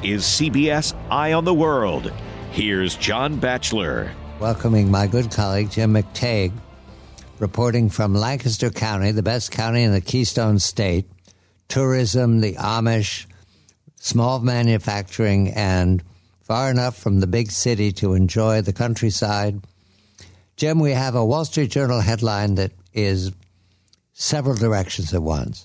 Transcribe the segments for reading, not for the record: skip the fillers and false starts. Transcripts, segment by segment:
is CBS Eye on the World. Here's John Batchelor. Welcoming my good colleague, Jim McTague, reporting from Lancaster County, the best county in the Keystone State. Tourism, the Amish, small manufacturing, and far enough from the big city to enjoy the countryside. Jim, we have a Wall Street Journal headline that is several directions at once.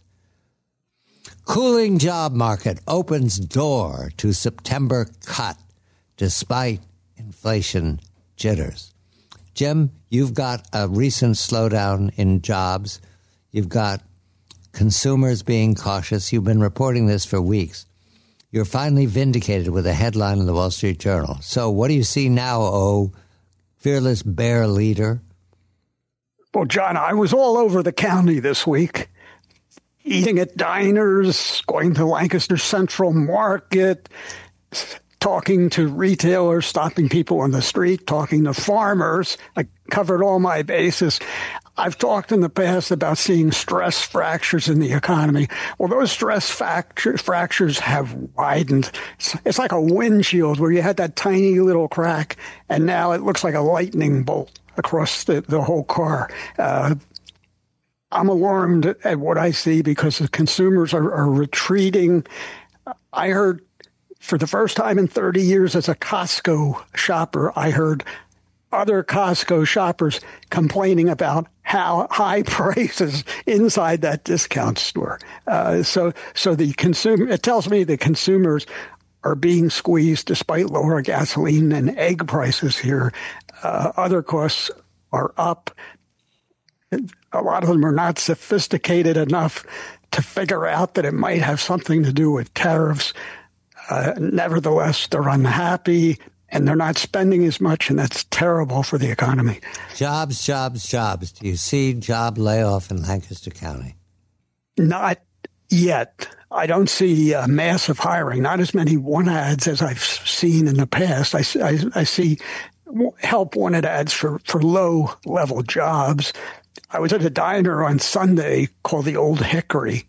Cooling job market opens door to September cut despite inflation jitters. Jim, you've got a recent slowdown in jobs. You've got consumers being cautious. You've been reporting this for weeks. You're finally vindicated with a headline in the Wall Street Journal. So what do you see now, oh fearless bear leader? Well, John, I was all over the county this week, eating at diners, going to Lancaster Central Market, talking to retailers, stopping people on the street, talking to farmers. I covered all my bases. I've talked in the past about seeing stress fractures in the economy. Well, those stress fractures have widened. It's like a windshield where you had that tiny little crack, and now it looks like a lightning bolt across the whole car. I'm alarmed at what I see because the consumers are retreating. I heard for the first time in 30 years as a Costco shopper, I heard other Costco shoppers complaining about how high prices inside that discount store. So the consumer, it tells me the consumers are being squeezed despite lower gasoline and egg prices here. Other costs are up. A lot of them are not sophisticated enough to figure out that it might have something to do with tariffs. Nevertheless, they're unhappy and they're not spending as much, and that's terrible for the economy. Jobs, jobs, jobs. Do you see job layoff in Lancaster County? Not yet. I don't see massive hiring, not as many one ads as I've seen in the past. I see help wanted ads for low-level jobs. I was at a diner on Sunday called the Old Hickory,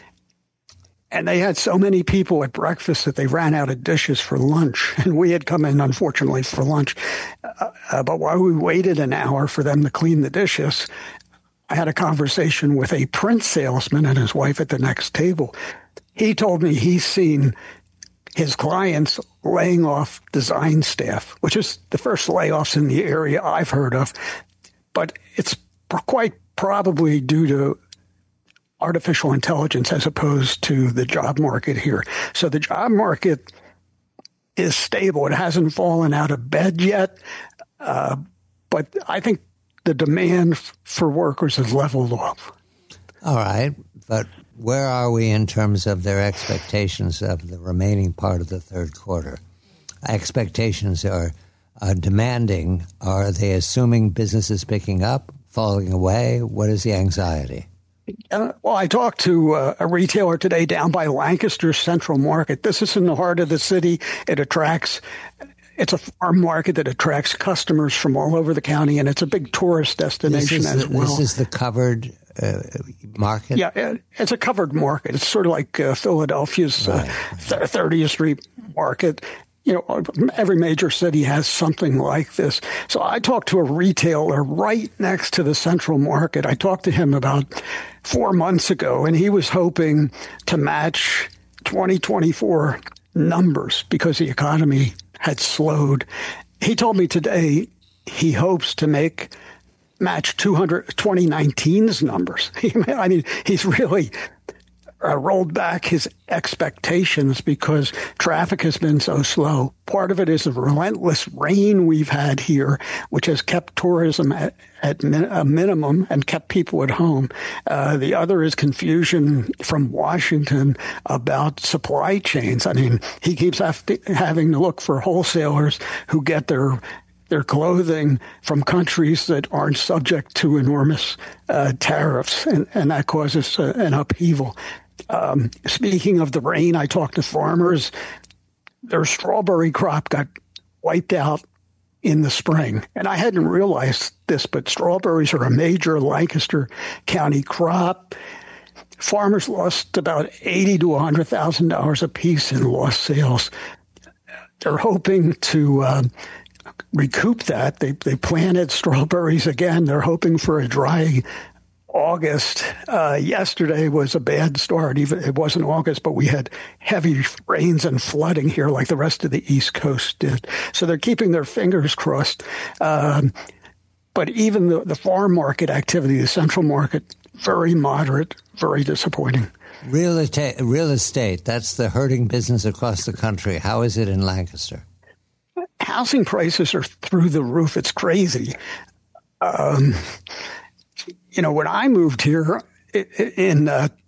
and they had so many people at breakfast that they ran out of dishes for lunch. And we had come in, unfortunately, for lunch. But while we waited an hour for them to clean the dishes, I had a conversation with a print salesman and his wife at the next table. He told me he's seen his clients laying off design staff, which is the first layoffs in the area I've heard of. But it's quite probably due to artificial intelligence as opposed to the job market here. So the job market is stable. It hasn't fallen out of bed yet. But I think the demand for workers has leveled off. All right. But where are we in terms of their expectations of the remaining part of the third quarter? Expectations are demanding. Are they assuming business is picking up, falling away? What is the anxiety? Well, I talked to a retailer today down by Lancaster Central Market. This is in the heart of the city. It's a farm market that attracts customers from all over the county, and it's a big tourist destination as well. This is the covered market? Yeah, it's a covered market. It's sort of like Philadelphia's 30th Street market. You know, every major city has something like this. So I talked to a retailer right next to the Central Market. I talked to him about 4 months ago, and he was hoping to match 2024 numbers because the economy had slowed. He told me today he hopes to match 2019's numbers. I mean, he's really rolled back his expectations because traffic has been so slow. Part of it is the relentless rain we've had here, which has kept tourism at a minimum and kept people at home. The other is confusion from Washington about supply chains. I mean, he keeps having to look for wholesalers who get their clothing from countries that aren't subject to enormous tariffs, and that causes an upheaval. Speaking of the rain, I talked to farmers. Their strawberry crop got wiped out in the spring. And I hadn't realized this, but strawberries are a major Lancaster County crop. Farmers lost about $80,000 to $100,000 apiece in lost sales. they're hoping to recoup that. They planted strawberries again. They're hoping for a dry August. Yesterday was a bad start. Even it wasn't August, but we had heavy rains and flooding here like the rest of the East Coast did. So they're keeping their fingers crossed. But even the farm market activity, the central market, very moderate, very disappointing. Real estate, that's the hurting business across the country. How is it in Lancaster? Housing prices are through the roof. It's crazy. When I moved here in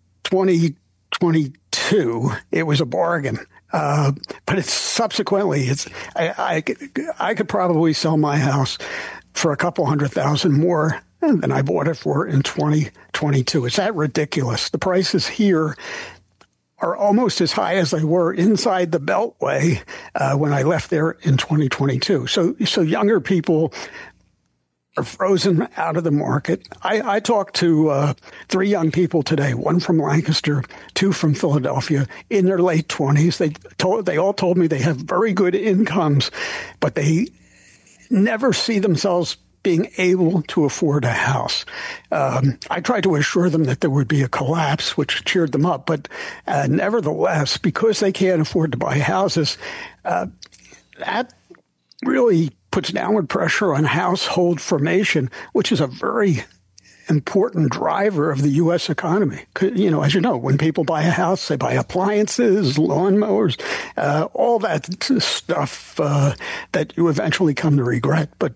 2022, it was a bargain. But it's subsequently, I could probably sell my house for a couple $100,000 more than I bought it for in 2022. Is that ridiculous? The prices here are almost as high as they were inside the Beltway when I left there in 2022. So younger people are frozen out of the market. I talked to 3 young people today, one from Lancaster, 2 from Philadelphia, in their late 20s. They all told me they have very good incomes, but they never see themselves being able to afford a house. I tried to assure them that there would be a collapse, which cheered them up. But nevertheless, because they can't afford to buy houses, that really puts downward pressure on household formation, which is a very important driver of the U.S. economy. As you know, when people buy a house, they buy appliances, lawnmowers, all that stuff that you eventually come to regret. But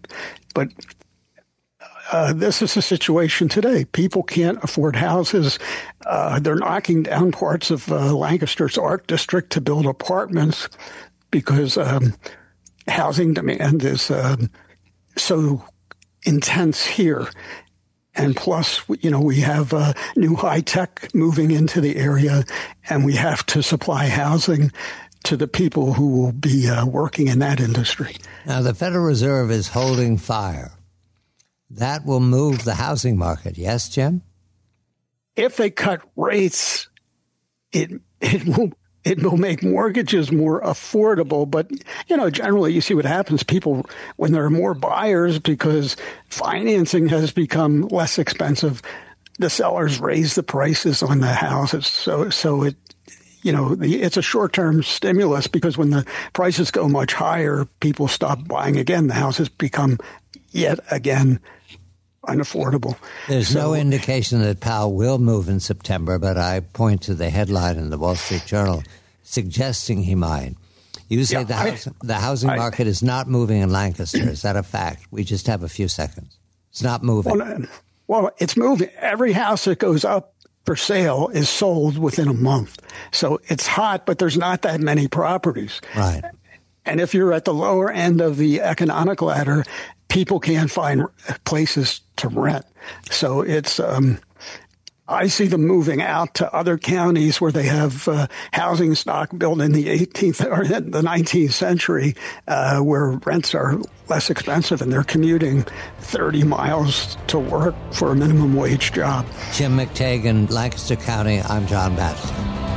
this is the situation today. People can't afford houses. They're knocking down parts of Lancaster's art district to build apartments because housing demand is so intense here. And plus, we have new high tech moving into the area, and we have to supply housing to the people who will be working in that industry. Now, the Federal Reserve is holding fire. That will move the housing market. Yes, Jim? If they cut rates, it will make mortgages more affordable. But, generally you see what happens. People, when there are more buyers because financing has become less expensive, the sellers raise the prices on the houses. So it, it's a short-term stimulus because when the prices go much higher, people stop buying again. The houses become yet again unaffordable. There's no indication that Powell will move in September, but I point to the headline in the Wall Street Journal suggesting he might. You say the housing market is not moving in Lancaster. Is that a fact? We just have a few seconds. It's not moving. Well, it's moving. Every house that goes up for sale is sold within a month. So it's hot, but there's not that many properties. Right. And if you're at the lower end of the economic ladder, people can't find places to rent. So it's, I see them moving out to other counties where they have housing stock built in the 18th or the 19th century, where rents are less expensive, and they're commuting 30 miles to work for a minimum wage job. Jim McTague in Lancaster County. I'm John Batchelor.